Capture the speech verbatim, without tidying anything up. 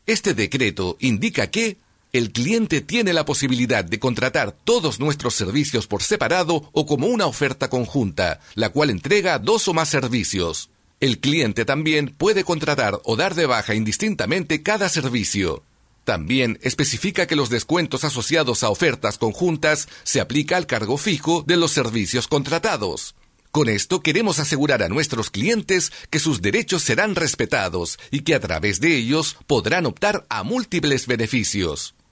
Este decreto indica que el cliente tiene la posibilidad de contratar todos nuestros servicios por separado o como una oferta conjunta, la cual entrega dos o más servicios. El cliente también puede contratar o dar de baja indistintamente cada servicio. También especifica que los descuentos asociados a ofertas conjuntas se aplica al cargo fijo de los servicios contratados. Con esto queremos asegurar a nuestros clientes que sus derechos serán respetados y que a través de ellos podrán optar a múltiples beneficios.